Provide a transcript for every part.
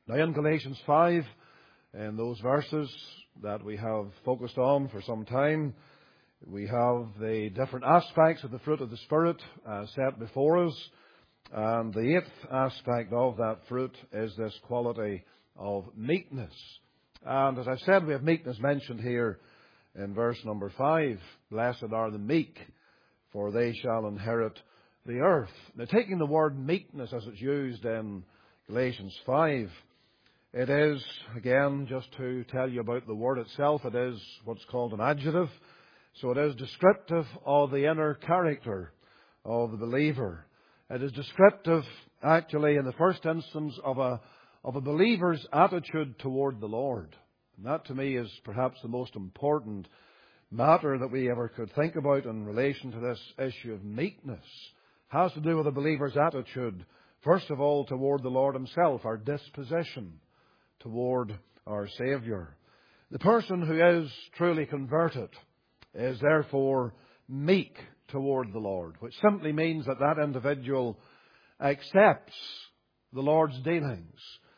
Now in Galatians 5, in those verses that we have focused on for some time, we have the different aspects of the fruit of the Spirit set before us. And the eighth aspect of that fruit is this quality of meekness. And as I've said, we have meekness mentioned here in verse number 5. Blessed are the meek, for they shall inherit the earth. Now, taking the word meekness as it's used in Galatians 5, it is, again, just to tell you about the word itself, it is what's called an adjective. So it is descriptive of the inner character of the believer. It is descriptive, actually, in the first instance, of a believer's attitude toward the Lord. And that, to me, is perhaps the most important matter that we ever could think about in relation to this issue of meekness. It has to do with a believer's attitude, first of all, toward the Lord Himself, our disposition toward our Saviour. The person who is truly converted is therefore meek toward the Lord, which simply means that that individual accepts the Lord's dealings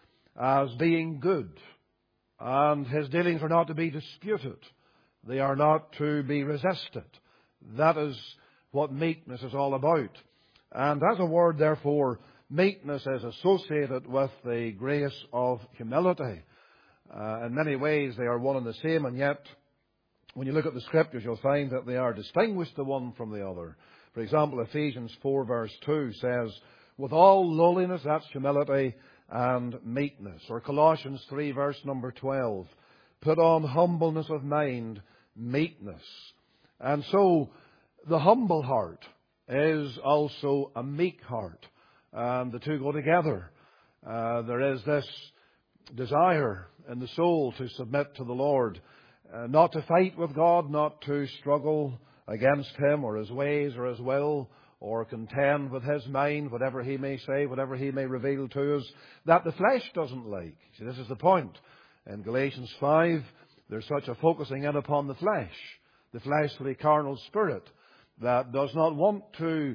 as being good, and His dealings are not to be disputed. They are not to be resisted. That is what meekness is all about. And as a word, therefore, meekness is associated with the grace of humility. In many ways, they are one and the same, and yet, when you look at the Scriptures, you'll find that they are distinguished the one from the other. For example, Ephesians 4 verse 2 says, with all lowliness, that's humility, and meekness. Or Colossians 3 verse number 12, put on humbleness of mind, meekness. And so, the humble heart is also a meek heart. And the two go together. There is this desire in the soul to submit to the Lord, not to fight with God, not to struggle against Him or His ways or His will, or contend with His mind, whatever He may say, whatever He may reveal to us, that the flesh doesn't like. See, this is the point. In Galatians 5, there's such a focusing in upon the fleshly carnal spirit, that does not want to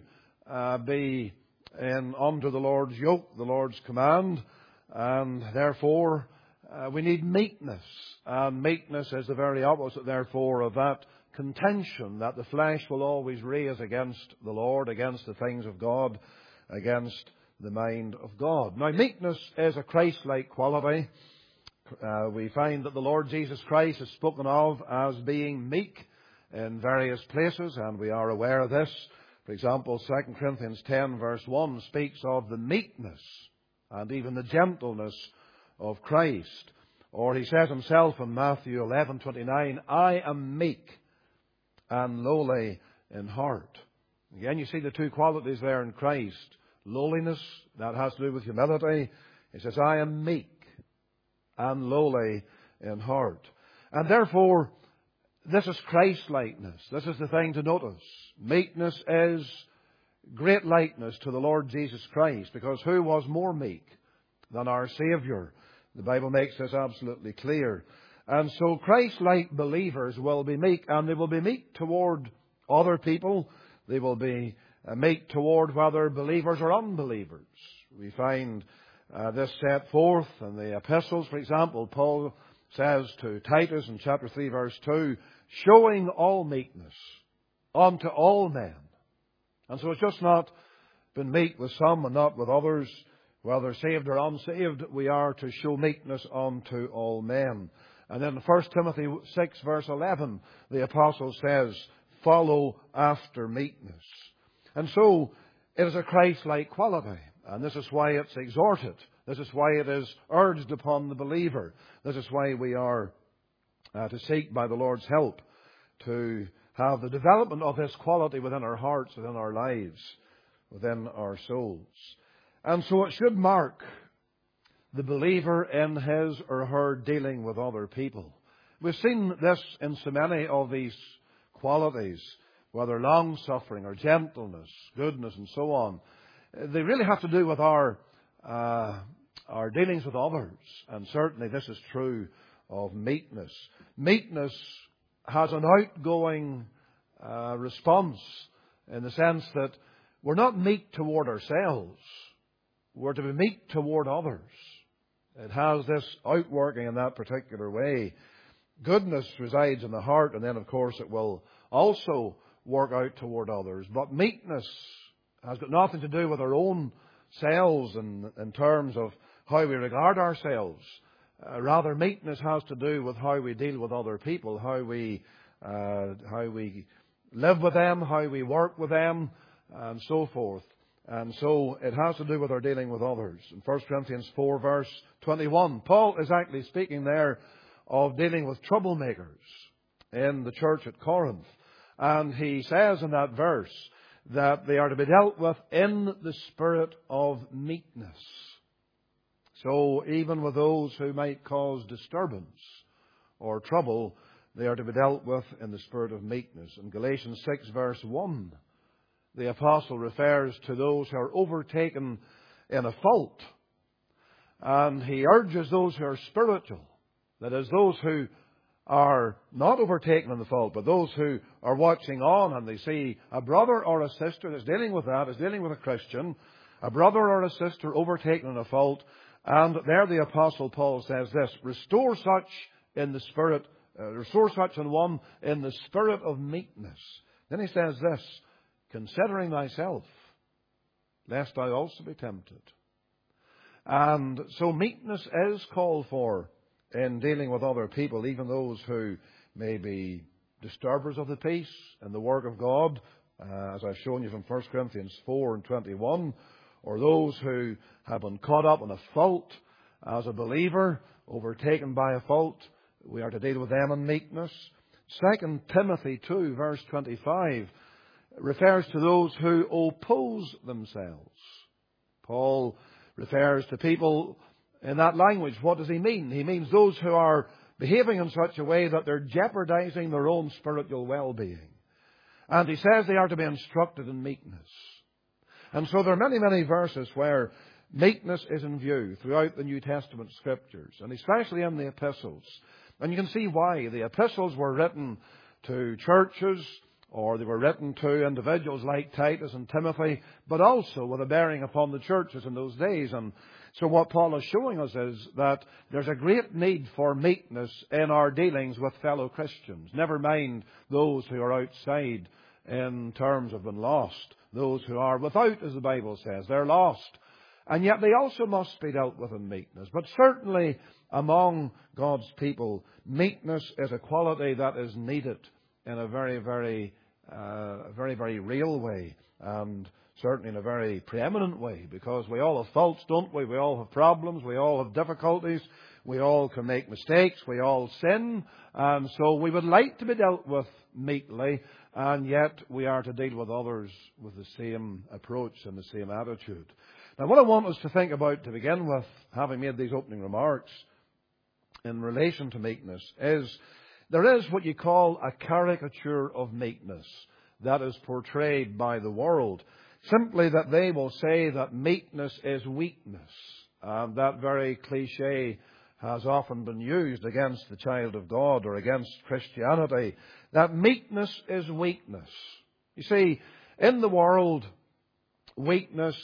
be under the Lord's yoke, the Lord's command, and therefore we need meekness. And meekness is the very opposite, therefore, of that contention that the flesh will always raise against the Lord, against the things of God, against the mind of God. Now, meekness is a Christ-like quality. We find that the Lord Jesus Christ is spoken of as being meek in various places, and we are aware of this. For example, 2 Corinthians 10 verse 1 speaks of the meekness and even the gentleness of Christ. Or He says Himself in Matthew 11:29, I am meek and lowly in heart. Again, you see the two qualities there in Christ. Lowliness, that has to do with humility. He says, I am meek and lowly in heart. And therefore, this is Christ-likeness. This is the thing to notice. Meekness is great likeness to the Lord Jesus Christ, because who was more meek than our Saviour? The Bible makes this absolutely clear. And so Christ-like believers will be meek, and they will be meek toward other people. They will be meek toward whether believers or unbelievers. We find this set forth in the epistles. For example, Paul says to Titus in chapter 3 verse 2, showing all meekness unto all men. And so it's just not been meek with some and not with others. Whether saved or unsaved, we are to show meekness unto all men. And then in 1 Timothy 6 verse 11, the apostle says, follow after meekness. And so it is a Christ-like quality. And this is why it's exhorted. This is why it is urged upon the believer. This is why we are to seek by the Lord's help to have the development of this quality within our hearts, within our lives, within our souls. And so it should mark the believer in his or her dealing with other people. We've seen this in so many of these qualities, whether long-suffering or gentleness, goodness and so on. They really have to do with our dealings with others. And certainly this is true of meekness. Meekness has an outgoing response in the sense that we're not meek toward ourselves. We're to be meek toward others. It has this outworking in that particular way. Goodness resides in the heart, and then, of course, it will also work out toward others. But meekness has got nothing to do with our own selves in terms of how we regard ourselves. Rather, meekness has to do with how we deal with other people, how we live with them, how we work with them, and so forth. And so it has to do with our dealing with others. In 1 Corinthians 4, verse 21, Paul is actually speaking there of dealing with troublemakers in the church at Corinth. And he says in that verse that they are to be dealt with in the spirit of meekness. So even with those who might cause disturbance or trouble, they are to be dealt with in the spirit of meekness. In Galatians 6, verse 1, the apostle refers to those who are overtaken in a fault. And he urges those who are spiritual, that is, those who are not overtaken in the fault, but those who are watching on and they see a brother or a sister that's dealing with that, is dealing with a Christian, a brother or a sister overtaken in a fault. And there the apostle Paul says this, restore such in one in the spirit of meekness. Then he says this, considering thyself, lest thou also be tempted. And so meekness is called for in dealing with other people, even those who may be disturbers of the peace and the work of God, as I've shown you from 1 Corinthians 4 and 21, or those who have been caught up in a fault as a believer, overtaken by a fault. We are to deal with them in meekness. 2 Timothy 2, verse 25, refers to those who oppose themselves. Paul refers to people in that language. What does he mean? He means those who are behaving in such a way that they're jeopardizing their own spiritual well-being. And he says they are to be instructed in meekness. And so there are many, many verses where meekness is in view throughout the New Testament Scriptures, and especially in the epistles. And you can see why. The epistles were written to churches, or they were written to individuals like Titus and Timothy, but also with a bearing upon the churches in those days. And so what Paul is showing us is that there's a great need for meekness in our dealings with fellow Christians. Never mind those who are outside in terms of being lost. Those who are without, as the Bible says, they're lost. And yet they also must be dealt with in meekness. But certainly among God's people, meekness is a quality that is needed in a very, very real way. And certainly in a very preeminent way. Because we all have faults, don't we? We all have problems. We all have difficulties. We all can make mistakes. We all sin. And so we would like to be dealt with meekly. And yet we are to deal with others with the same approach and the same attitude. Now, what I want us to think about to begin with, having made these opening remarks in relation to meekness, is there is what you call a caricature of meekness that is portrayed by the world. Simply that they will say that meekness is weakness. And that very cliche has often been used against the child of God or against Christianity, that meekness is weakness. You see, in the world, weakness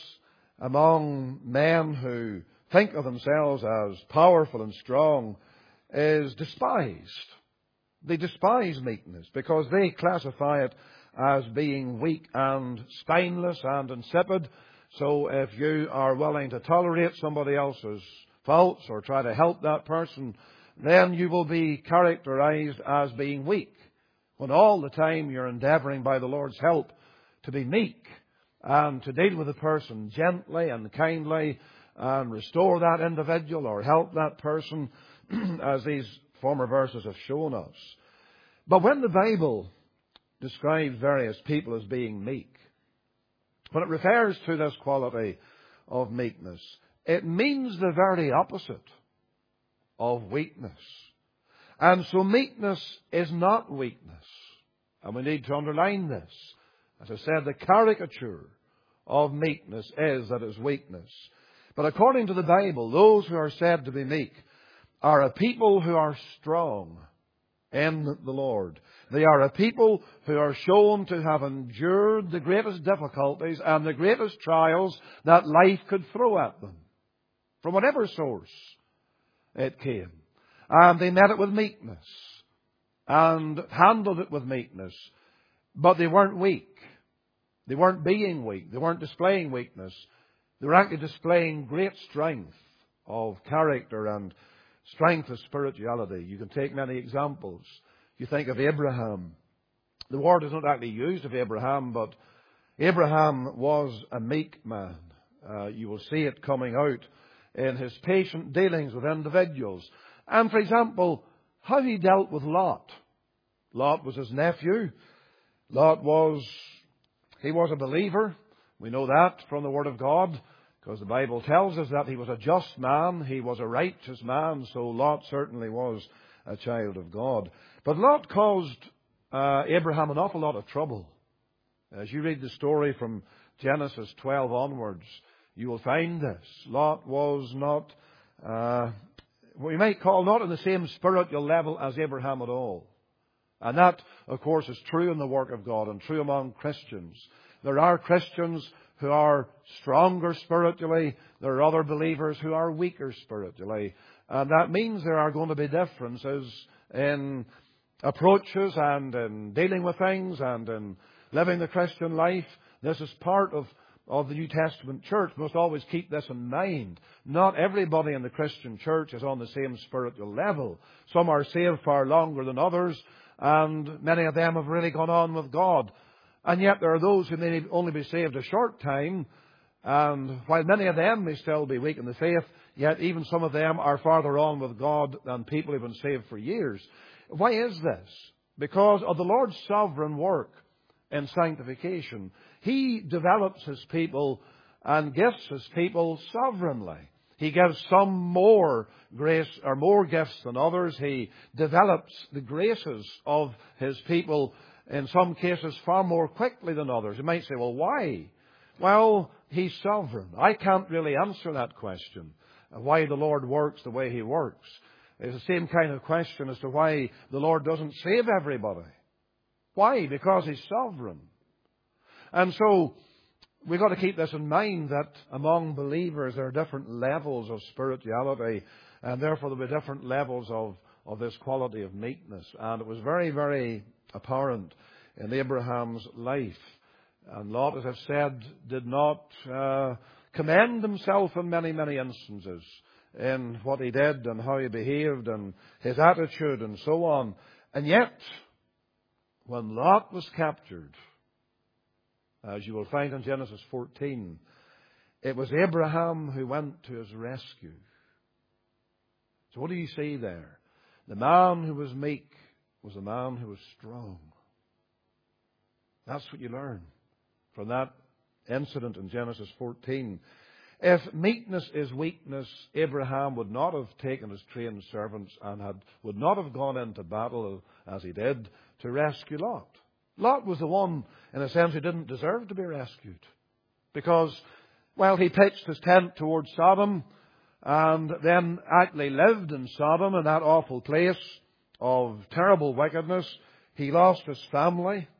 among men who think of themselves as powerful and strong is despised. They despise meekness because they classify it as being weak and spineless and insipid. So if you are willing to tolerate somebody else's faults or try to help that person, then you will be characterized as being weak, when all the time you're endeavoring by the Lord's help to be meek and to deal with the person gently and kindly and restore that individual or help that person, as these former verses have shown us. But when the Bible describes various people as being meek, when it refers to this quality of meekness, it means the very opposite of weakness. And so meekness is not weakness. And we need to underline this. As I said, the caricature of meekness is that it's weakness. But according to the Bible, those who are said to be meek are a people who are strong in the Lord. They are a people who are shown to have endured the greatest difficulties and the greatest trials that life could throw at them, from whatever source. it came. And they met it with meekness and handled it with meekness. But they weren't weak. They weren't being weak. They weren't displaying weakness. They were actually displaying great strength of character and strength of spirituality. You can take many examples. You think of Abraham. The word is not actually used of Abraham, but Abraham was a meek man. You will see it coming out in his patient dealings with individuals. And, for example, how he dealt with Lot. Lot was his nephew. Lot was a believer. We know that from the Word of God, because the Bible tells us that he was a just man, he was a righteous man, so Lot certainly was a child of God. But Lot caused Abraham an awful lot of trouble. As you read the story from Genesis 12 onwards, you will find this. Lot was not, what you might call, not on the same spiritual level as Abraham at all. And that, of course, is true in the work of God and true among Christians. There are Christians who are stronger spiritually. There are other believers who are weaker spiritually. And that means there are going to be differences in approaches and in dealing with things and in living the Christian life. This is part of the New Testament church. We must always keep this in mind. Not everybody in the Christian church is on the same spiritual level. Some are saved far longer than others, and many of them have really gone on with God. And yet there are those who may only be saved a short time, and while many of them may still be weak in the faith, yet even some of them are farther on with God than people who have been saved for years. Why is this? Because of the Lord's sovereign work in sanctification. He develops His people and gifts His people sovereignly. He gives some more grace or more gifts than others. He develops the graces of His people in some cases far more quickly than others. You might say, well, why? Well, He's sovereign. I can't really answer that question, why the Lord works the way He works. It's the same kind of question as to why the Lord doesn't save everybody. Why? Because He's sovereign. And so we've got to keep this in mind, that among believers there are different levels of spirituality, and therefore there will be different levels of this quality of meekness. And it was very, very apparent in Abraham's life. And Lot, as I've said, did not commend himself in many, many instances in what he did and how he behaved and his attitude and so on. And yet, when Lot was captured, as you will find in Genesis 14, it was Abraham who went to his rescue. So what do you see there? The man who was meek was the man who was strong. That's what you learn from that incident in Genesis 14. If meekness is weakness, Abraham would not have taken his trained servants and would not have gone into battle as he did to rescue Lot. Lot was the one, in a sense, who didn't deserve to be rescued. Because, well, he pitched his tent towards Sodom and then actually lived in Sodom, in that awful place of terrible wickedness. He lost his family.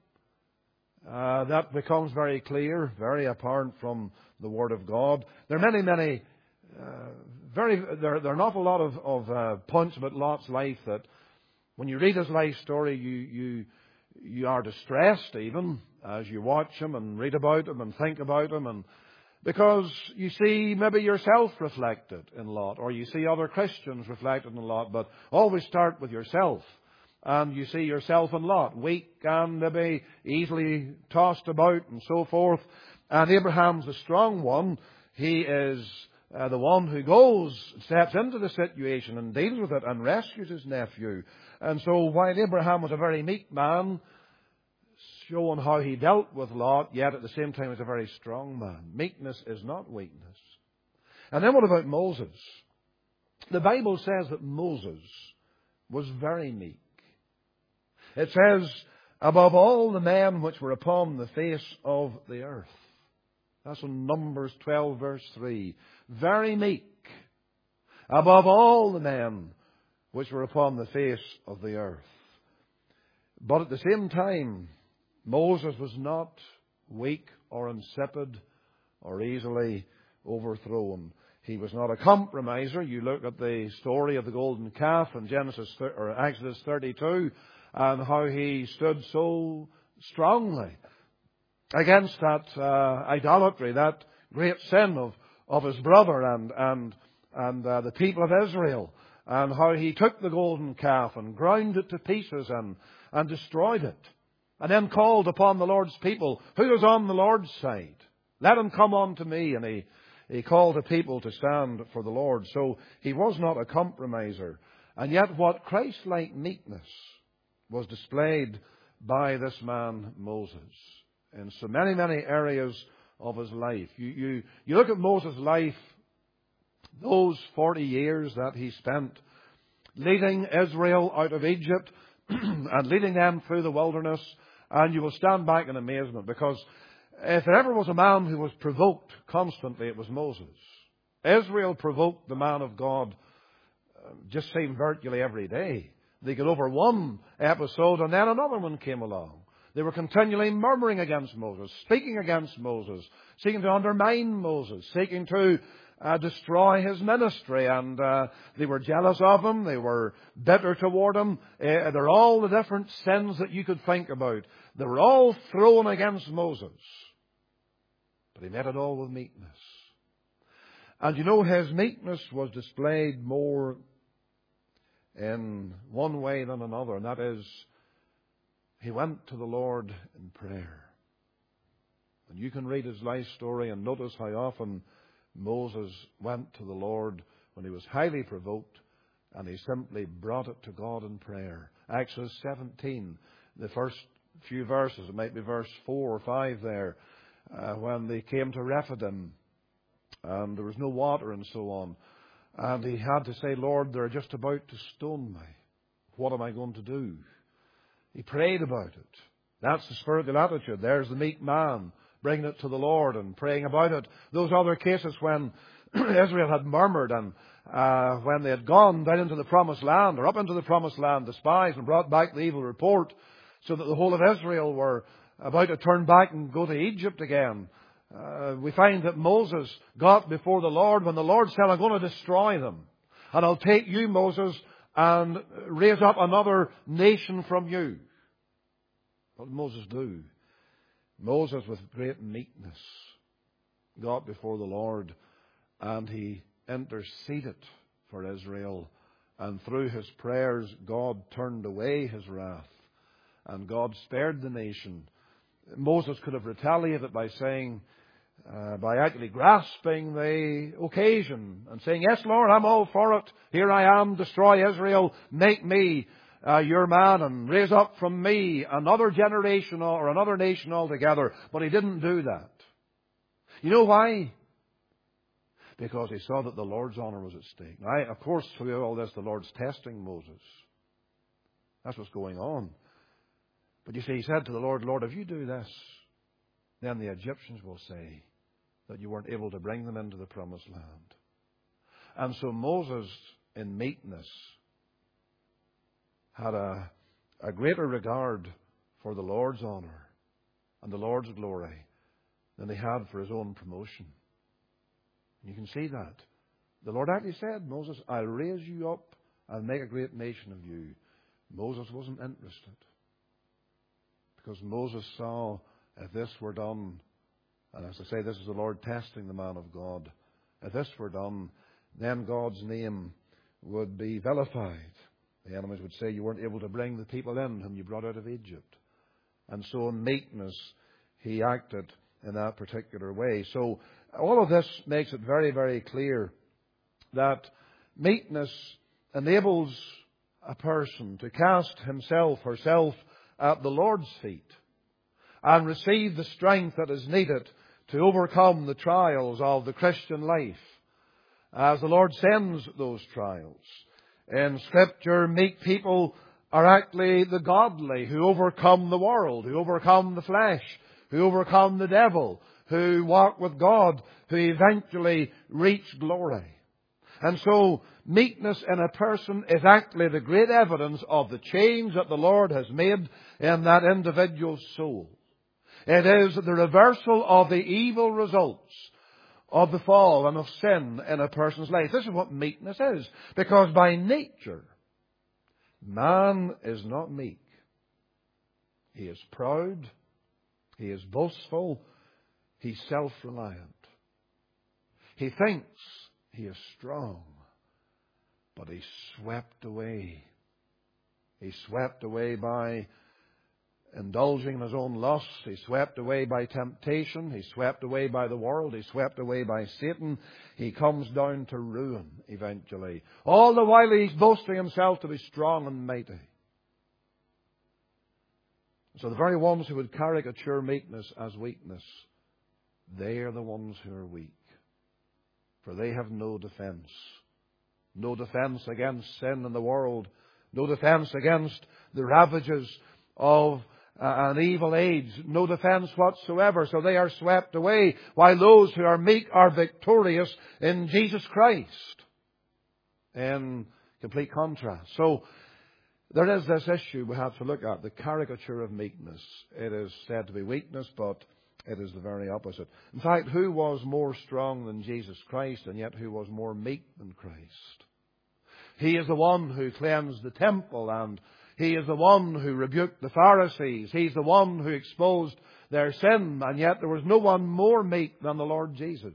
That becomes very clear, very apparent from the Word of God. There are many, there are an awful lot of points about Lot's life that, when you read his life story, you are distressed even as you watch him and read about him and think about him, and because you see maybe yourself reflected in Lot, or you see other Christians reflected in Lot. But always start with yourself. And you see yourself in Lot, weak and maybe easily tossed about and so forth. And Abraham's the strong one. He is the one who goes, steps into the situation and deals with it and rescues his nephew. And so while Abraham was a very meek man, showing how he dealt with Lot, yet at the same time was a very strong man. Meekness is not weakness. And then what about Moses? The Bible says that Moses was very meek. It says, above all the men which were upon the face of the earth. That's in Numbers 12 verse 3. Very meek. Above all the men which were upon the face of the earth. But at the same time, Moses was not weak or insipid or easily overthrown. He was not a compromiser. You look at the story of the golden calf in Exodus 32 and how he stood so strongly against that idolatry, that great sin of his brother and the people of Israel, and how he took the golden calf and ground it to pieces and destroyed it, and then called upon the Lord's people, who was on the Lord's side. Let him come unto me. And he called the people to stand for the Lord. So he was not a compromiser. And yet what Christ-like meekness was displayed by this man Moses in so many, many areas of his life. You look at Moses' life, those 40 years that he spent leading Israel out of Egypt and leading them through the wilderness, and you will stand back in amazement, because if there ever was a man who was provoked constantly, it was Moses. Israel provoked the man of God just seemed virtually every day. They got over one episode and then another one came along. They were continually murmuring against Moses, speaking against Moses, seeking to undermine Moses, seeking to destroy his ministry. And they were jealous of him. They were bitter toward him. They're all the different sins that you could think about. They were all thrown against Moses. But he met it all with meekness. And you know, his meekness was displayed more in one way than another, and that is, he went to the Lord in prayer. And you can read his life story and notice how often Moses went to the Lord when he was highly provoked, and he simply brought it to God in prayer. Exodus 17, the first few verses, it might be verse 4 or 5 there, when they came to Rephidim, and there was no water and so on. And he had to say, Lord, they're just about to stone me. What am I going to do? He prayed about it. That's the spiritual attitude. There's the meek man bringing it to the Lord and praying about it. Those other cases when Israel had murmured and when they had gone down into the promised land or up into the promised land, despised and brought back the evil report, so that the whole of Israel were about to turn back and go to Egypt again. We find that Moses got before the Lord when the Lord said, I'm going to destroy them. And I'll take you, Moses, and raise up another nation from you. What did Moses do? Moses, with great meekness, got before the Lord, and he interceded for Israel. And through his prayers, God turned away his wrath, and God spared the nation. Moses could have retaliated by saying, by actually grasping the occasion and saying, yes, Lord, I'm all for it. Here I am, destroy Israel, make me your man and raise up from me another generation or another nation altogether. But he didn't do that. You know why? Because he saw that the Lord's honor was at stake. Now, of course, through all this, the Lord's testing Moses. That's what's going on. But you see, he said to the Lord, Lord, if you do this, then the Egyptians will say that you weren't able to bring them into the promised land. And so Moses, in meekness, had a greater regard for the Lord's honor and the Lord's glory than he had for his own promotion. You can see that. The Lord actually said, Moses, I'll raise you up and make a great nation of you. Moses wasn't interested, because Moses saw, if this were done, and as I say, this is the Lord testing the man of God, if this were done, then God's name would be vilified. The enemies would say you weren't able to bring the people in whom you brought out of Egypt. And so in meekness, he acted in that particular way. So all of this makes it very, very clear that meekness enables a person to cast himself, herself, at the Lord's feet and receive the strength that is needed to overcome the trials of the Christian life as the Lord sends those trials. In Scripture, meek people are actually the godly who overcome the world, who overcome the flesh, who overcome the devil, who walk with God, who eventually reach glory. And so meekness in a person is actually the great evidence of the change that the Lord has made in that individual's soul. It is the reversal of the evil results of the fall and of sin in a person's life. This is what meekness is. Because by nature, man is not meek. He is proud. He is boastful. He's self-reliant. He thinks he is strong, but he's swept away. He's swept away by indulging in his own lusts. He's swept away by temptation. He's swept away by the world. He's swept away by Satan. He comes down to ruin eventually. All the while he's boasting himself to be strong and mighty. So the very ones who would caricature meekness as weakness, they are the ones who are weak. For they have no defense. No defense against sin in the world. No defense against the ravages of an evil age. No defense whatsoever. So they are swept away, while those who are meek are victorious in Jesus Christ. In complete contrast. So there is this issue we have to look at, the caricature of meekness. It is said to be weakness, but it is the very opposite. In fact, who was more strong than Jesus Christ, and yet who was more meek than Christ? He is the one who cleansed the temple, and He is the one who rebuked the Pharisees. He's the one who exposed their sin, and yet there was no one more meek than the Lord Jesus.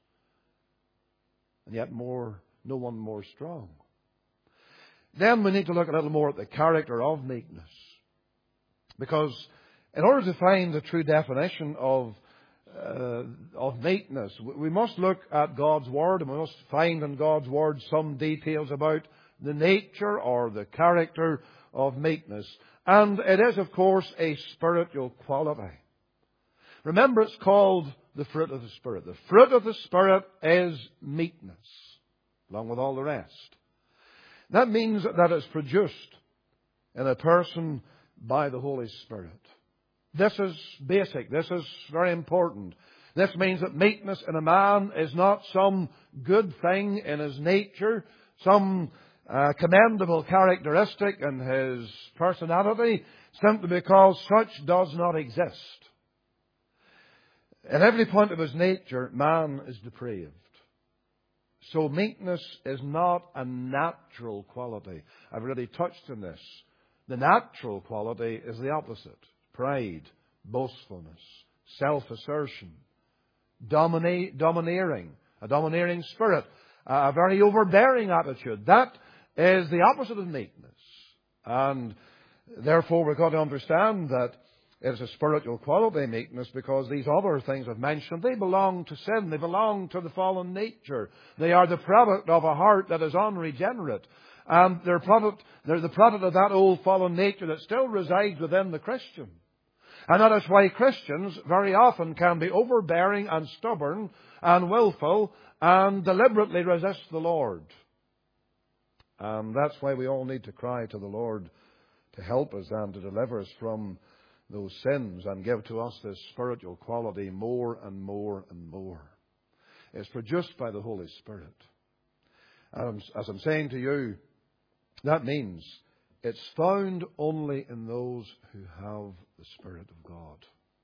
And yet no one more strong. Then we need to look a little more at the character of meekness. Because in order to find the true definition of meekness, we must look at God's Word, and we must find in God's Word some details about the nature or the character of meekness. And it is, of course, a spiritual quality. Remember, it's called the fruit of the Spirit. The fruit of the Spirit is meekness, along with all the rest. That means that it's produced in a person by the Holy Spirit. This is basic. This is very important. This means that meekness in a man is not some good thing in his nature, some commendable characteristic in his personality, simply because such does not exist. At every point of his nature, man is depraved. So meekness is not a natural quality. I've already touched on this. The natural quality is the opposite. Pride, boastfulness, self-assertion, domineering, a domineering spirit, a very overbearing attitude. That is the opposite of meekness. And therefore we've got to understand that it is a spiritual quality, meekness, because these other things I've mentioned, they belong to sin. They belong to the fallen nature. They are the product of a heart that is unregenerate. And they're the product of that old fallen nature that still resides within the Christian. And that is why Christians very often can be overbearing and stubborn and willful and deliberately resist the Lord. And that's why we all need to cry to the Lord to help us and to deliver us from those sins and give to us this spiritual quality more and more and more. It's produced by the Holy Spirit. And as I'm saying to you, that means it's found only in those who have the Spirit of God.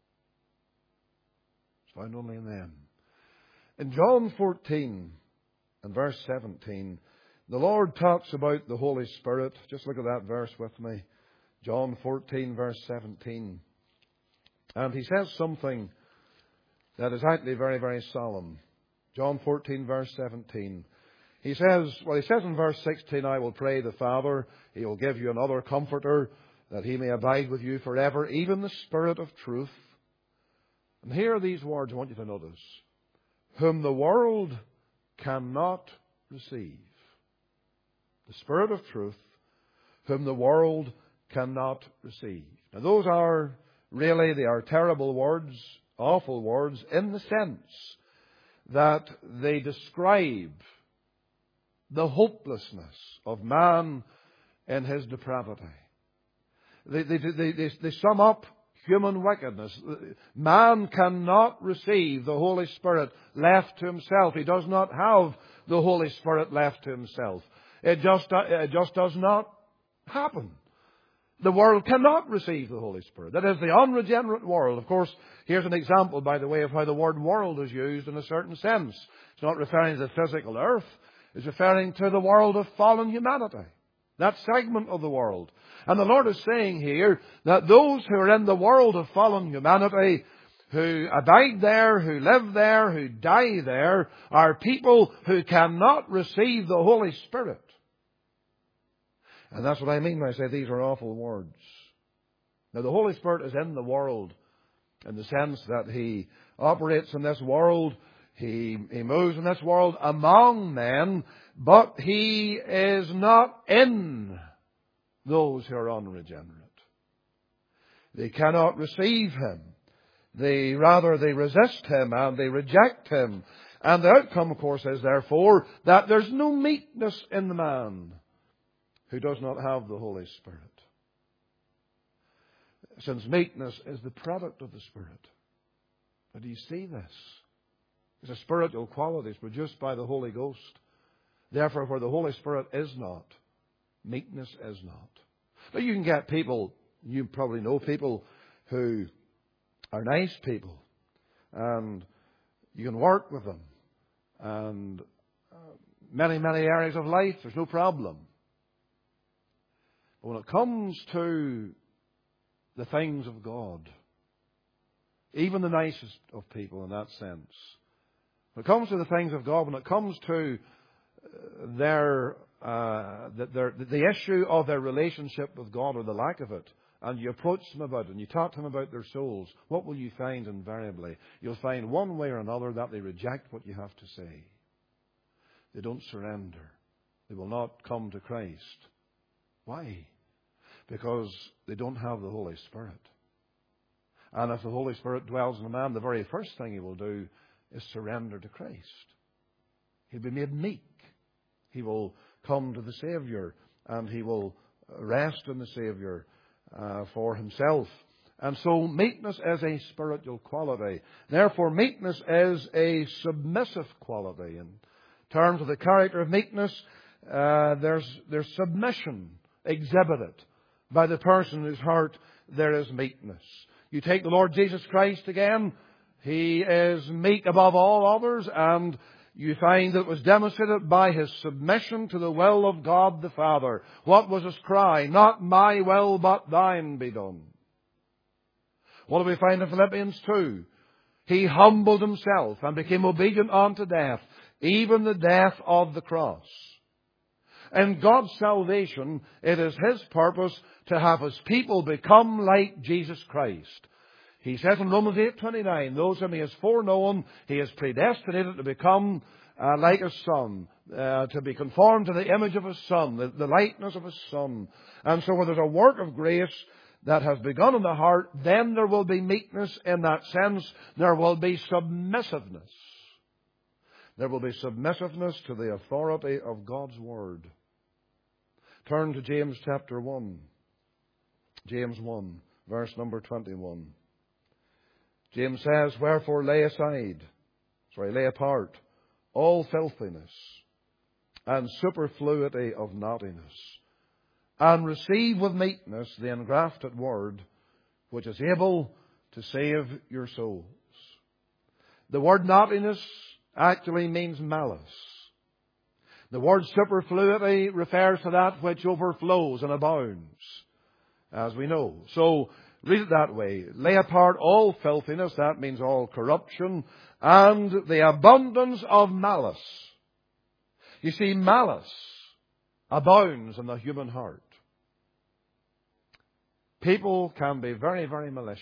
It's found only in them. In John 14 and verse 17, the Lord talks about the Holy Spirit. Just look at that verse with me. John 14 verse 17. And He says something that is actually very, very solemn. John 14 verse 17. He says in verse 16, I will pray the Father, He will give you another comforter, that He may abide with you forever, even the Spirit of truth. And here are these words I want you to notice. Whom the world cannot receive. The Spirit of truth, whom the world cannot receive. Now those are really, they are terrible words, awful words, in the sense that they describe the hopelessness of man in his depravity. They sum up human wickedness. Man cannot receive the Holy Spirit left to himself. He does not have the Holy Spirit left to himself. It just does not happen. The world cannot receive the Holy Spirit. That is, the unregenerate world. Of course, here's an example, by the way, of how the word world is used in a certain sense. It's not referring to the physical earth. It's referring to the world of fallen humanity. That segment of the world. And the Lord is saying here that those who are in the world of fallen humanity, who abide there, who live there, who die there, are people who cannot receive the Holy Spirit. And that's what I mean when I say these are awful words. Now, the Holy Spirit is in the world in the sense that He operates in this world, He moves in this world among men, but He is not in those who are unregenerate. They cannot receive Him. They resist Him and they reject Him. And the outcome, of course, is therefore that there's no meekness in the man who does not have the Holy Spirit. Since meekness is the product of the Spirit. But do you see this? It's a spiritual quality produced by the Holy Ghost. Therefore, where the Holy Spirit is not, meekness is not. But you can get people, you probably know people who are nice people, and you can work with them, and many areas of life, there's no problem. But when it comes to the things of God, even the nicest of people in that sense, when it comes to the things of God, when it comes to the issue of their relationship with God or the lack of it, and you approach them about it and you talk to them about their souls, what will you find invariably? You'll find one way or another that they reject what you have to say. They don't surrender. They will not come to Christ. Why? Because they don't have the Holy Spirit. And if the Holy Spirit dwells in a man, the very first thing he will do is surrender to Christ. He'll be made meek. He will come to the Saviour and he will rest in the Saviour for himself. And so meekness is a spiritual quality. Therefore, meekness is a submissive quality. In terms of the character of meekness, there's submission exhibited by the person whose heart there is meekness. You take the Lord Jesus Christ again. He is meek above all others, and you find that it was demonstrated by His submission to the will of God the Father. What was His cry? Not my will, but thine be done. What do we find in Philippians 2? He humbled Himself and became obedient unto death, even the death of the cross. In God's salvation, it is His purpose to have His people become like Jesus Christ. He says in Romans 8:29, those whom He has foreknown, He has predestinated to become like His Son, to be conformed to the image of His Son, the likeness of His Son. And so where there's a work of grace that has begun in the heart, then there will be meekness in that sense. There will be submissiveness. There will be submissiveness to the authority of God's Word. Turn to James chapter 1. James 1, verse number 21. James says, wherefore lay apart all filthiness and superfluity of naughtiness, and receive with meekness the engrafted word, which is able to save your souls. The word naughtiness actually means malice. The word superfluity refers to that which overflows and abounds, as we know. So, read it that way. Lay apart all filthiness, that means all corruption, and the abundance of malice. You see, malice abounds in the human heart. People can be very, very malicious.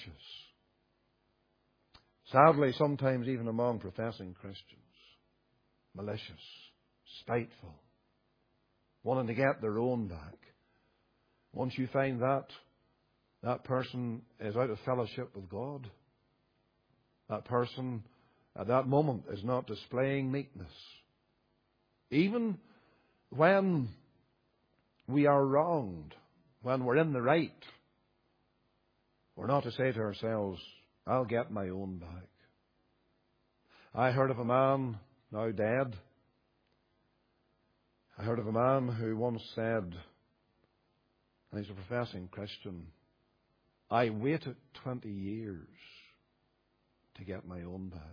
Sadly, sometimes even among professing Christians. Malicious, spiteful, wanting to get their own back. Once you find that person is out of fellowship with God, that person at that moment is not displaying meekness. Even when we are wronged, when we're in the right, we're not to say to ourselves, I'll get my own back. I heard of a man, now dead, I heard of a man who once said, and he's a professing Christian. I waited 20 years to get my own back.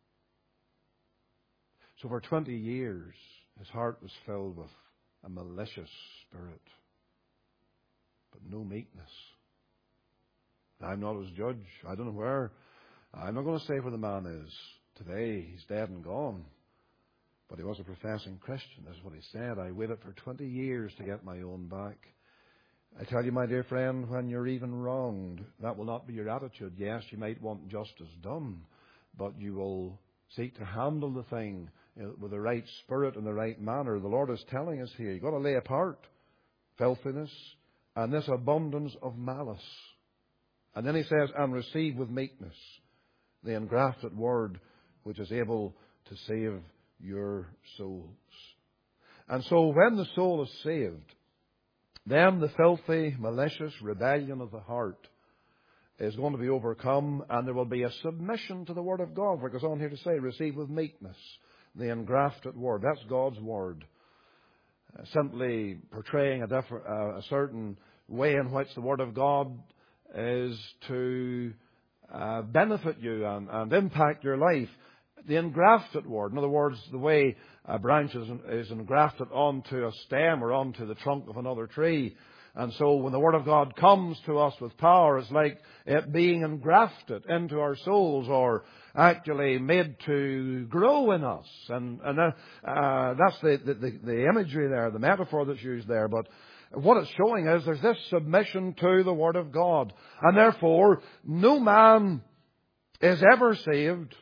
So for 20 years, his heart was filled with a malicious spirit, but no meekness. I'm not his judge. I don't know where. I'm not going to say where the man is today. He's dead and gone. But he was a professing Christian. That's what he said. I waited for 20 years to get my own back. I tell you, my dear friend, when you're even wronged, that will not be your attitude. Yes, you might want justice done, but you will seek to handle the thing with the right spirit and the right manner. The Lord is telling us here, you've got to lay apart filthiness and this abundance of malice. And then he says, and receive with meekness the engrafted word which is able to save your souls. And so when the soul is saved, then the filthy, malicious rebellion of the heart is going to be overcome, and there will be a submission to the Word of God. For it goes on here to say, receive with meekness the engrafted word. That's God's Word. Simply portraying a certain way in which the Word of God is to benefit you and impact your life. The engrafted word, in other words, the way a branch is engrafted onto a stem or onto the trunk of another tree. And so when the Word of God comes to us with power, it's like it being engrafted into our souls, or actually made to grow in us. And that's the imagery there, the metaphor that's used there. But what it's showing is there's this submission to the Word of God. And therefore, no man is ever saved,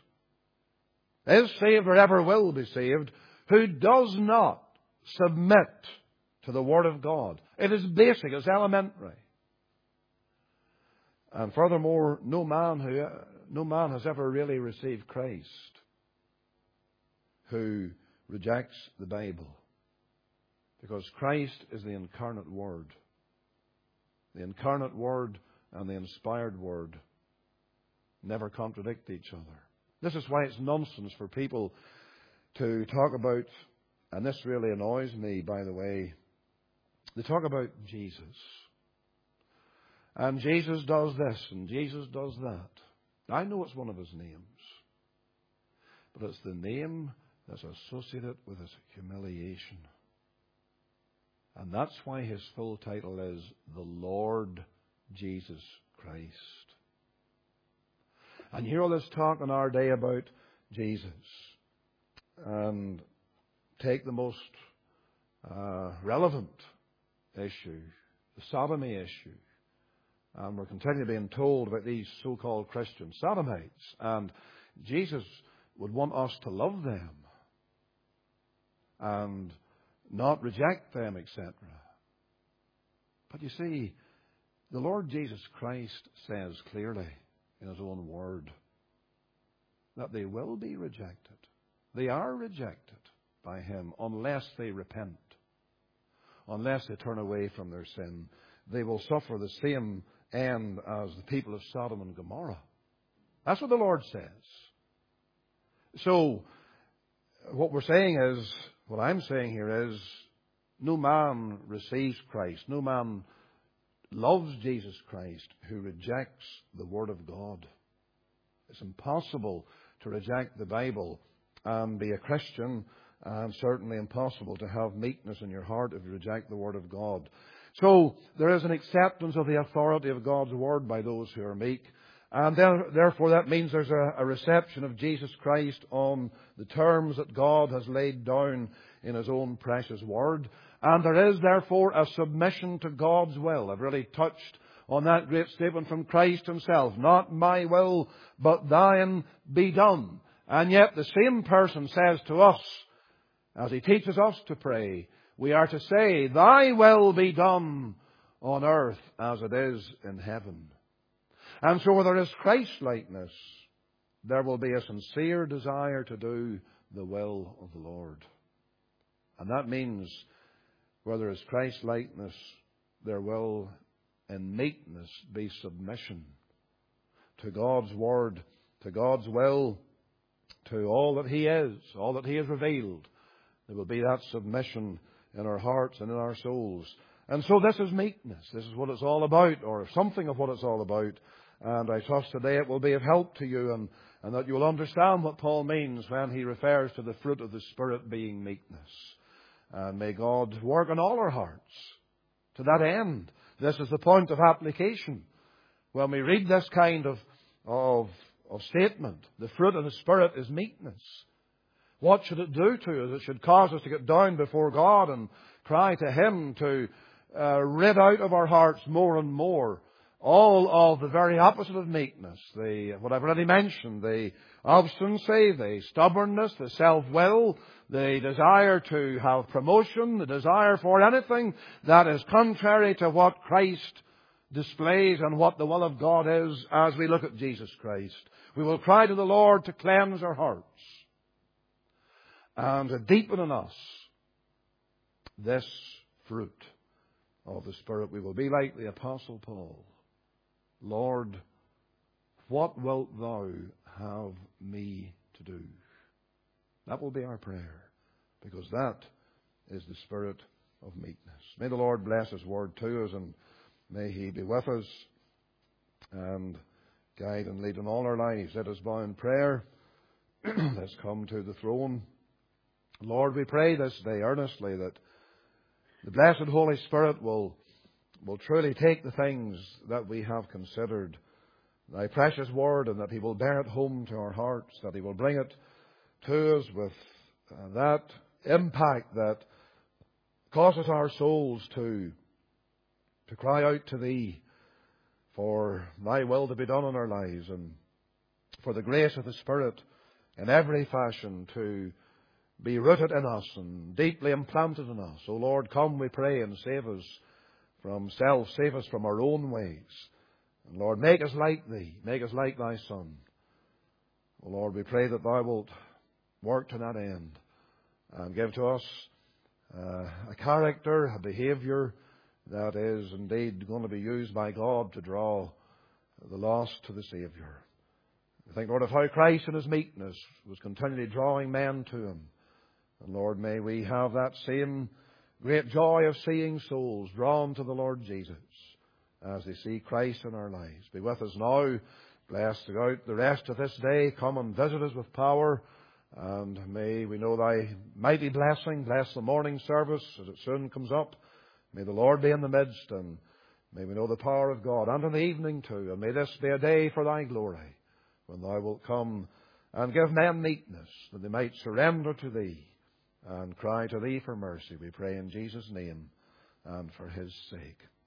or ever will be saved, who does not submit to the Word of God. It is basic, it's elementary. And furthermore, no man has ever really received Christ who rejects the Bible. Because Christ is the incarnate Word. The incarnate Word and the inspired Word never contradict each other. This is why it's nonsense for people to talk about, and this really annoys me, by the way, they talk about Jesus. And Jesus does this, and Jesus does that. I know it's one of his names, but it's the name that's associated with his humiliation. And that's why his full title is the Lord Jesus Christ. And you hear all this talk in our day about Jesus. And take the most relevant issue, the sodomy issue. And we're continually being told about these so-called Christian sodomites. And Jesus would want us to love them and not reject them, etc. But you see, the Lord Jesus Christ says clearly in his own word that they will be rejected. They are rejected by him unless they repent, unless they turn away from their sin. They will suffer the same end as the people of Sodom and Gomorrah. That's what the Lord says. So, what I'm saying here is, no man receives Christ, no man loves Jesus Christ who rejects the Word of God. It's impossible to reject the Bible and be a Christian, and certainly impossible to have meekness in your heart if you reject the Word of God. So there is an acceptance of the authority of God's Word by those who are meek. And therefore that means there's a reception of Jesus Christ on the terms that God has laid down in his own precious Word. And there is therefore a submission to God's will. I've really touched on that great statement from Christ himself. Not my will, but thine be done. And yet the same person says to us, as he teaches us to pray, we are to say, thy will be done on earth as it is in heaven. And so where there is Christ-likeness, there will be a sincere desire to do the will of the Lord. And that means where there is Christ-likeness, there will in meekness be submission to God's Word, to God's will, to all that he is, all that he has revealed. There will be that submission in our hearts and in our souls. And so this is meekness. This is what it's all about, or something of what it's all about. And I trust today it will be of help to you, and that you will understand what Paul means when he refers to the fruit of the Spirit being meekness. And may God work on all our hearts to that end. This is the point of application. When we read this kind of statement, the fruit of the Spirit is meekness. What should it do to us? It should cause us to get down before God and cry to Him to rid out of our hearts more and more all of the very opposite of meekness. What I've already mentioned, the obstinacy, the stubbornness, the self-will, the desire to have promotion, the desire for anything that is contrary to what Christ displays and what the will of God is as we look at Jesus Christ. We will cry to the Lord to cleanse our hearts and to deepen in us this fruit of the Spirit. We will be like the Apostle Paul. Lord, what wilt Thou have me to do? That will be our prayer, because that is the spirit of meekness. May the Lord bless His word to us, and may He be with us and guide and lead in all our lives. Let us bow in prayer. Let's come to the throne. Lord, we pray this day earnestly that the blessed Holy Spirit will truly take the things that we have considered, Thy precious word, and that He will bear it home to our hearts, that He will bring it to us with that impact that causes our souls to cry out to Thee for Thy will to be done in our lives, and for the grace of the Spirit in every fashion to be rooted in us and deeply implanted in us. O Lord, come, we pray, and save us from self, save us from our own ways. And Lord, make us like Thee, make us like Thy Son. O Lord, we pray that Thou wilt work to that end and give to us a character, a behaviour that is indeed going to be used by God to draw the lost to the Saviour. I think, Lord, of how Christ in His meekness was continually drawing men to Him. And Lord, may we have that same great joy of seeing souls drawn to the Lord Jesus as they see Christ in our lives. Be with us now. Bless throughout the rest of this day. Come and visit us with power. And may we know Thy mighty blessing. Bless the morning service as it soon comes up. May the Lord be in the midst, and may we know the power of God. And in the evening too. And may this be a day for Thy glory, when Thou wilt come and give men meekness, that they might surrender to Thee and cry to Thee for mercy. We pray in Jesus' name and for His sake.